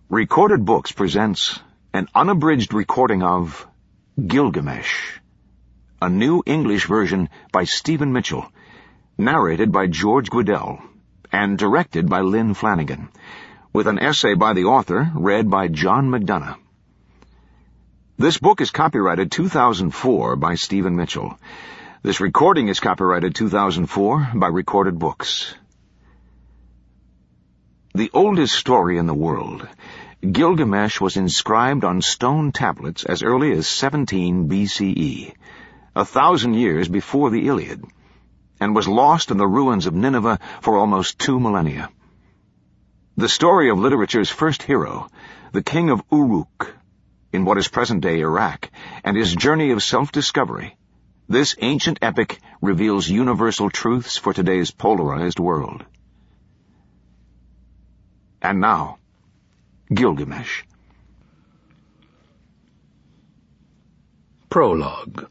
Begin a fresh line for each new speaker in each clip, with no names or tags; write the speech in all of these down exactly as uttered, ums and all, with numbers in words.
Recorded Books presents an unabridged recording of Gilgamesh, a new English version by Stephen Mitchell, narrated by George Guidall, and directed by Lynn Flanagan, with an essay by the author read by John McDonough. This book is copyrighted two thousand four by Stephen Mitchell. This recording is copyrighted two thousand four by Recorded Books. The oldest story in the world, Gilgamesh was inscribed on stone tablets as early as seventeen B C E, a thousand years before the Iliad, and was lost in the ruins of Nineveh for almost two millennia. The story of literature's first hero, the king of Uruk, in what is present-day Iraq, and his journey of self-discovery, this ancient epic reveals universal truths for today's polarized world. And now, Gilgamesh.
Prologue.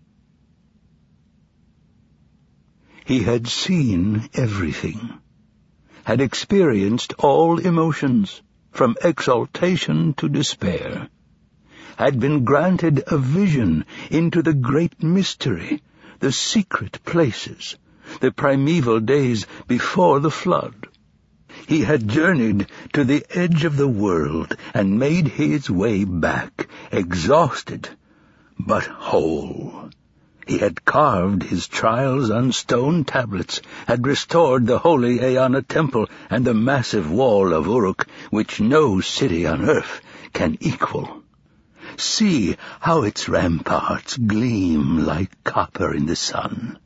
He had seen everything, had experienced all emotions, from exaltation to despair, had been granted a vision into the great mystery, the secret places, the primeval days before the flood. He had journeyed to the edge of the world and made his way back, exhausted, but whole. He had carved his trials on stone tablets, had restored the holy Eanna temple and the massive wall of Uruk, which no city on earth can equal. See how its ramparts gleam like copper in the sun.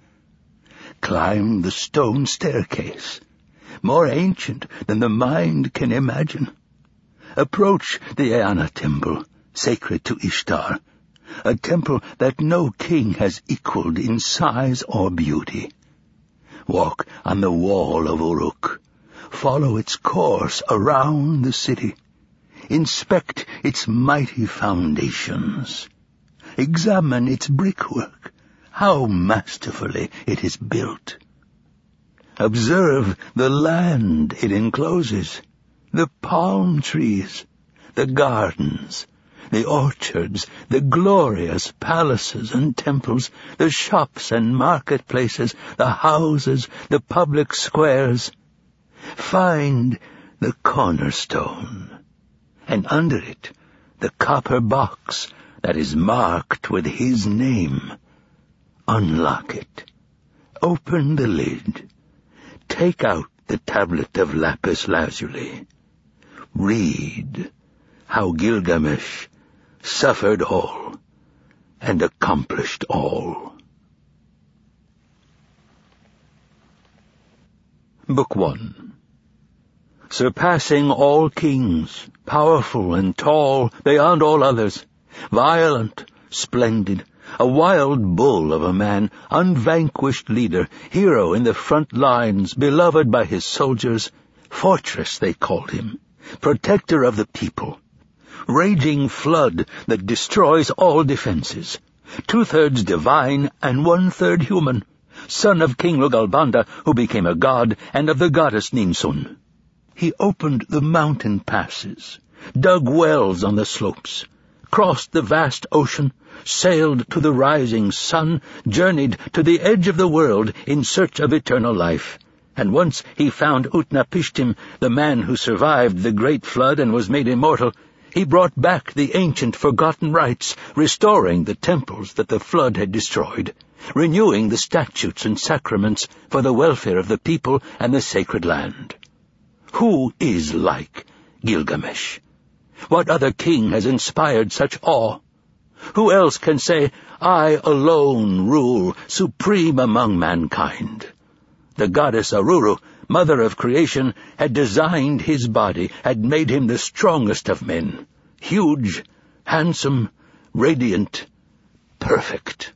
Climb the stone staircase, more ancient than the mind can imagine. Approach the Eanna temple, sacred to Ishtar, a temple that no king has equaled in size or beauty. Walk on the wall of Uruk. Follow its course around the city. Inspect its mighty foundations. Examine its brickwork, how masterfully it is built. Observe the land it encloses, the palm trees, the gardens, the orchards, the glorious palaces and temples, the shops and marketplaces, the houses, the public squares. Find the cornerstone, and under it the copper box that is marked with his name. Unlock it. Open the lid. Take out the tablet of lapis lazuli. Read how Gilgamesh suffered all and accomplished all. Book one. Surpassing all kings, powerful and tall beyond all others, violent, splendid, a wild bull of a man, unvanquished leader, hero in the front lines, beloved by his soldiers, fortress they called him, protector of the people, raging flood that destroys all defenses, two-thirds divine and one-third human, son of King Lugalbanda, who became a god, and of the goddess Ninsun. He opened the mountain passes, dug wells on the slopes, crossed the vast ocean, sailed to the rising sun, journeyed to the edge of the world in search of eternal life. And once he found Utnapishtim, the man who survived the great flood and was made immortal. He brought back the ancient forgotten rites, restoring the temples that the flood had destroyed, renewing the statutes and sacraments for the welfare of the people and the sacred land. Who is like Gilgamesh? What other king has inspired such awe? Who else can say, I alone rule, supreme among mankind? The goddess Aruru, mother of creation, had designed his body, had made him the strongest of men, huge, handsome, radiant, perfect.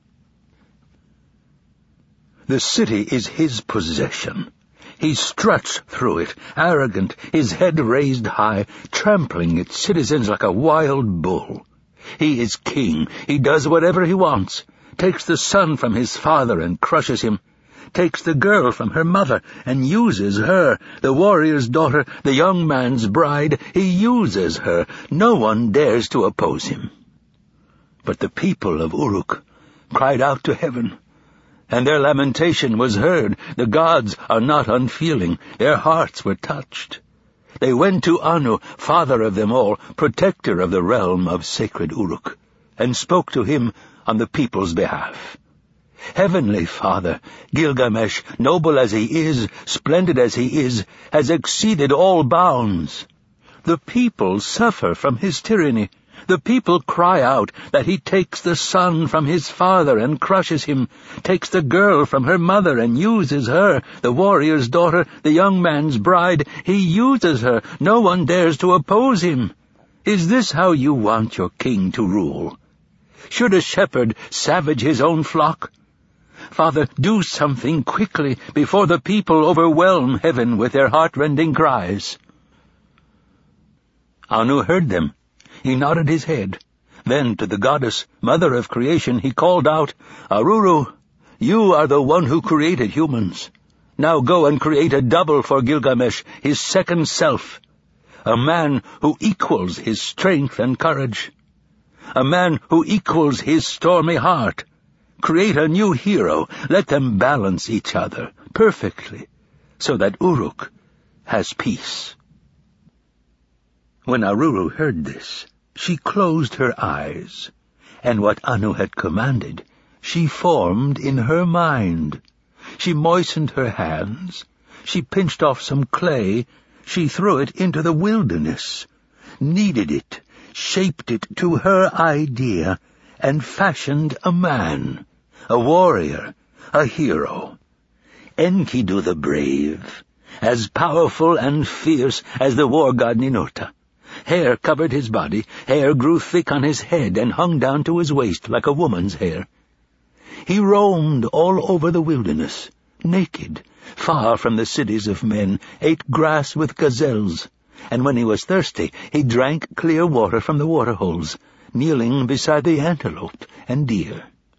The city is his possession. He struts through it, arrogant, his head raised high, trampling its citizens like a wild bull. He is king. He does whatever he wants, takes the son from his father and crushes him, takes the girl from her mother and uses her, the warrior's daughter, the young man's bride. He uses her. No one dares to oppose him. But the people of Uruk cried out to heaven, and their lamentation was heard. The gods are not unfeeling. Their hearts were touched. They went to Anu, father of them all, protector of the realm of sacred Uruk, and spoke to him on the people's behalf. Heavenly Father, Gilgamesh, noble as he is, splendid as he is, has exceeded all bounds. The people suffer from his tyranny. The people cry out that he takes the son from his father and crushes him, takes the girl from her mother and uses her, the warrior's daughter, the young man's bride. He uses her. No one dares to oppose him. Is this how you want your king to rule? Should a shepherd savage his own flock? Father, do something quickly before the people overwhelm heaven with their heart-rending cries. Anu heard them. He nodded his head. Then to the goddess, mother of creation, he called out, Aruru, you are the one who created humans. Now go and create a double for Gilgamesh, his second self, a man who equals his strength and courage, a man who equals his stormy heart. Create a new hero. Let them balance each other perfectly, so that Uruk has peace. When Aruru heard this, she closed her eyes, and what Anu had commanded she formed in her mind. She moistened her hands, she pinched off some clay, she threw it into the wilderness, kneaded it, shaped it to her idea, and fashioned a man, a warrior, a hero. Enkidu the brave, as powerful and fierce as the war god Ninurta. Hair covered his body, hair grew thick on his head and hung down to his waist like a woman's hair. He roamed all over the wilderness, naked, far from the cities of men, ate grass with gazelles, and when he was thirsty, he drank clear water from the waterholes, kneeling beside the antelope and deer.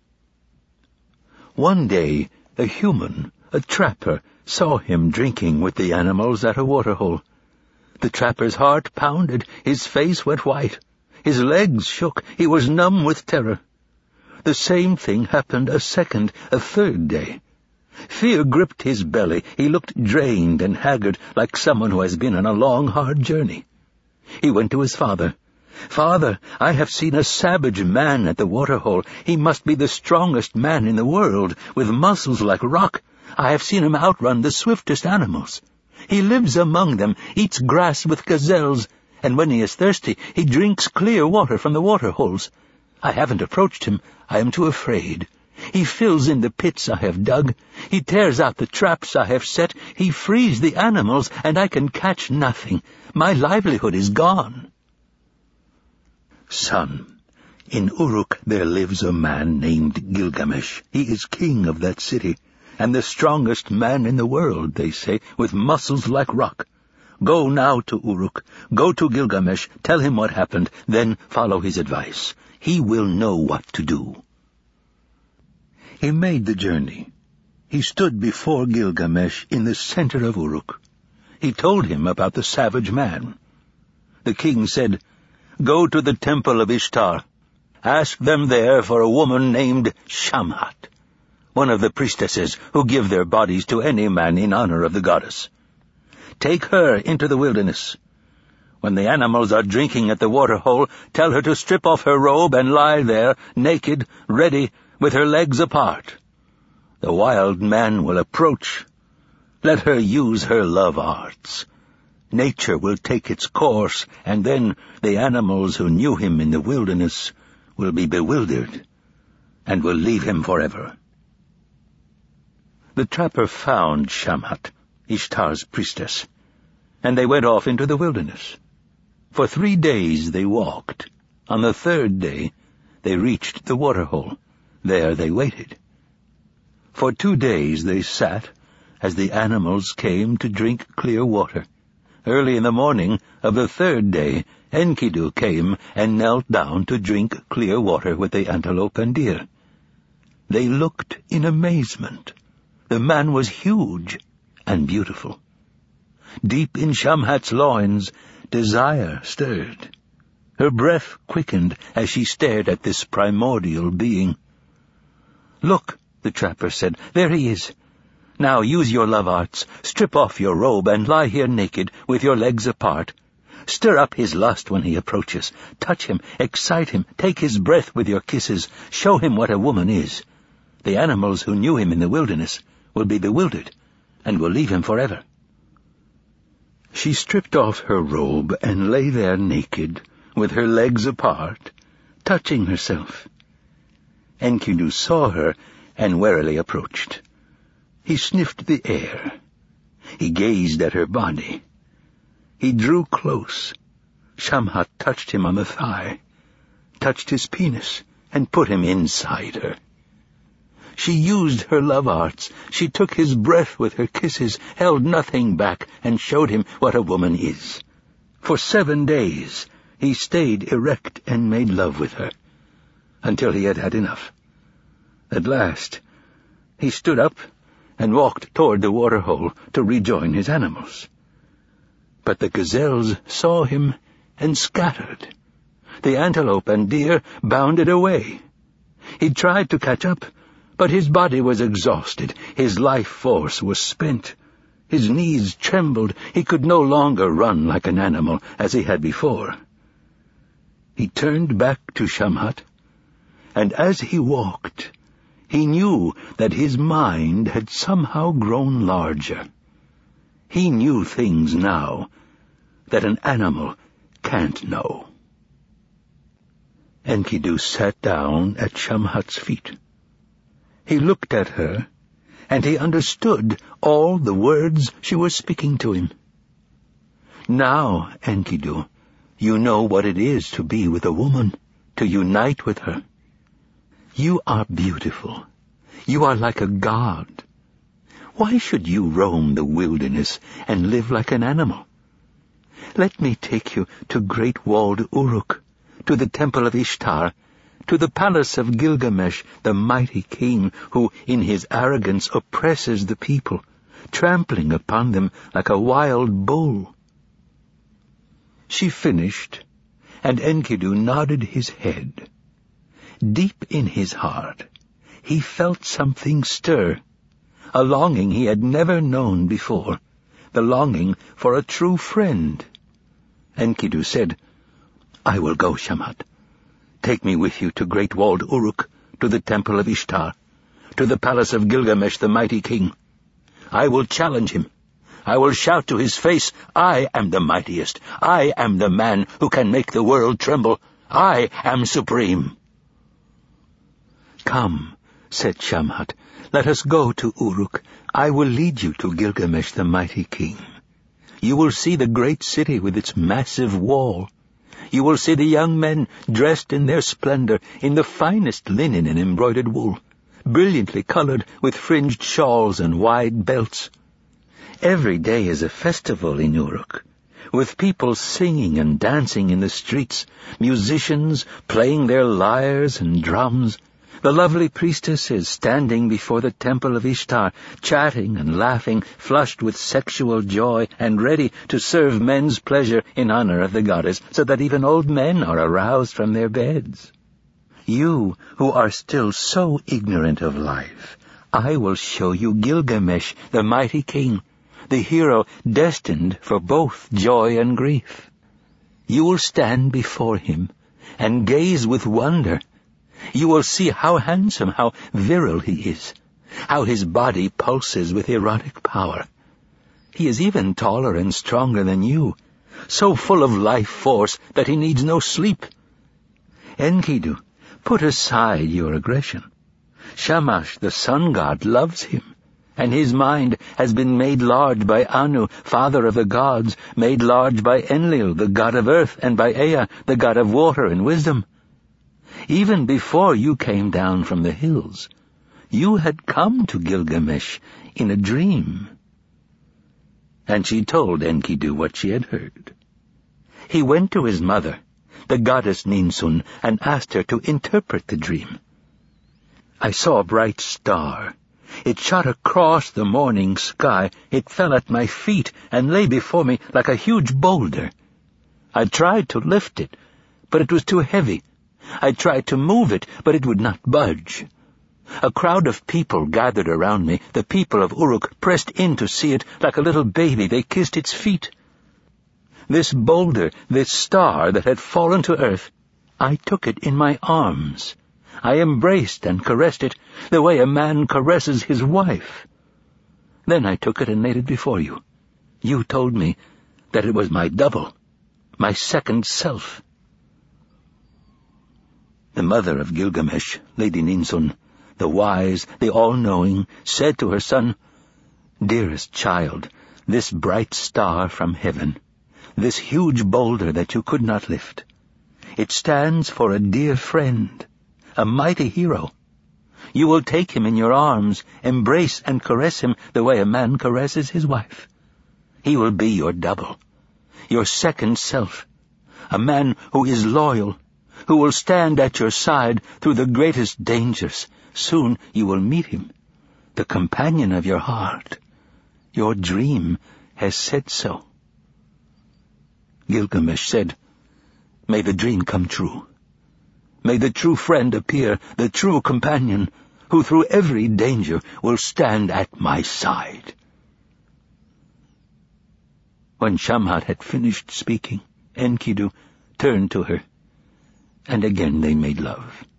One day, a human, a trapper, saw him drinking with the animals at a waterhole. The trapper's heart pounded, his face went white, his legs shook, he was numb with terror. The same thing happened a second, a third day. Fear gripped his belly, he looked drained and haggard, like someone who has been on a long, hard journey. He went to his father. Father, I have seen a savage man at the waterhole. He must be the strongest man in the world, with muscles like rock. I have seen him outrun the swiftest animals. He lives among them, eats grass with gazelles, and when he is thirsty, he drinks clear water from the waterholes. I haven't approached him. I am too afraid. He fills in the pits I have dug. He tears out the traps I have set. He frees the animals, and I can catch nothing. My livelihood is gone. Son, in Uruk there lives a man named Gilgamesh. He is king of that city, and the strongest man in the world, they say, with muscles like rock. Go now to Uruk. Go to Gilgamesh. Tell him what happened. Then follow his advice. He will know what to do. He made the journey. He stood before Gilgamesh in the center of Uruk. He told him about the savage man. The king said, Go to the temple of Ishtar. Ask them there for a woman named Shamhat, one of the priestesses who give their bodies to any man in honor of the goddess. Take her into the wilderness. When the animals are drinking at the waterhole, tell her to strip off her robe and lie there, naked, ready, with her legs apart. The wild man will approach. Let her use her love arts. Nature will take its course, and then the animals who knew him in the wilderness will be bewildered and will leave him forever. The trapper found Shamhat, Ishtar's priestess, and they went off into the wilderness. For three days they walked. On the third day they reached the waterhole. There they waited. For two days they sat as the animals came to drink clear water. Early in the morning of the third day, Enkidu came and knelt down to drink clear water with the antelope and deer. They looked in amazement. The man was huge and beautiful. Deep in Shamhat's loins, desire stirred. Her breath quickened as she stared at this primordial being. "Look," the trapper said, "there he is. Now use your love arts, strip off your robe and lie here naked, with your legs apart. Stir up his lust when he approaches. Touch him, excite him, take his breath with your kisses. Show him what a woman is. The animals who knew him in the wilderness will be bewildered and will leave him forever." She stripped off her robe and lay there naked, with her legs apart, touching herself. Enkidu saw her and warily approached. He sniffed the air. He gazed at her body. He drew close. Shamhat touched him on the thigh, touched his penis, and put him inside her. She used her love arts. She took his breath with her kisses, held nothing back, and showed him what a woman is. For seven days he stayed erect and made love with her, until he had had enough. At last he stood up and walked toward the waterhole to rejoin his animals. But the gazelles saw him and scattered. The antelope and deer bounded away. He tried to catch up, but his body was exhausted. His life force was spent. His knees trembled. He could no longer run like an animal as he had before. He turned back to Shamhat, and as he walked, he knew that his mind had somehow grown larger. He knew things now that an animal can't know. Enkidu sat down at Shamhat's feet. He looked at her, and he understood all the words she was speaking to him. "Now, Enkidu, you know what it is to be with a woman, to unite with her. You are beautiful. You are like a god. Why should you roam the wilderness and live like an animal? Let me take you to great walled Uruk, to the temple of Ishtar, to the palace of Gilgamesh, the mighty king, who in his arrogance oppresses the people, trampling upon them like a wild bull." She finished, and Enkidu nodded his head. Deep in his heart, he felt something stir, a longing he had never known before, the longing for a true friend. Enkidu said, "I will go, Shamhat. Take me with you to great walled Uruk, to the temple of Ishtar, to the palace of Gilgamesh, the mighty king. I will challenge him. I will shout to his face, I am the mightiest. I am the man who can make the world tremble. I am supreme." "Come," said Shamhat, "let us go to Uruk. I will lead you to Gilgamesh, the mighty king. You will see the great city with its massive wall. You will see the young men dressed in their splendor, in the finest linen and embroidered wool, brilliantly colored with fringed shawls and wide belts. Every day is a festival in Uruk, with people singing and dancing in the streets, musicians playing their lyres and drums, the lovely priestesses standing before the temple of Ishtar, chatting and laughing, flushed with sexual joy and ready to serve men's pleasure in honor of the goddess, so that even old men are aroused from their beds. You, who are still so ignorant of life, I will show you Gilgamesh, the mighty king, the hero destined for both joy and grief. You will stand before him and gaze with wonder. You will see how handsome, how virile he is, how his body pulses with erotic power. He is even taller and stronger than you, so full of life force that he needs no sleep. Enkidu, put aside your aggression. Shamash, the sun god, loves him, and his mind has been made large by Anu, father of the gods, made large by Enlil, the god of earth, and by Ea, the god of water and wisdom. Even before you came down from the hills, you had come to Gilgamesh in a dream." And she told Enkidu what she had heard. He went to his mother, the goddess Ninsun, and asked her to interpret the dream. "I saw a bright star, It shot across the morning sky. It fell at my feet and lay before me like a huge boulder. I tried to lift it, but it was too heavy. I tried to move it, but it would not budge. A crowd of people gathered around me. The people of Uruk pressed in to see it. Like a little baby, they kissed its feet. This boulder, this star that had fallen to earth, I took it in my arms. I embraced and caressed it the way a man caresses his wife. Then I took it and laid it before you. You told me that it was my double, my second self. The mother of Gilgamesh, Lady Ninsun, the wise, the all-knowing, said to her son, "Dearest child, this bright star from heaven, this huge boulder that you could not lift, it stands for a dear friend, a mighty hero. You will take him in your arms, embrace and caress him the way a man caresses his wife. He will be your double, your second self, a man who is loyal, who will stand at your side through the greatest dangers. Soon you will meet him, the companion of your heart. Your dream has said so." Gilgamesh said, "May the dream come true. May the true friend appear, the true companion, who through every danger will stand at my side." When Shamhat had finished speaking, Enkidu turned to her, and again they made love.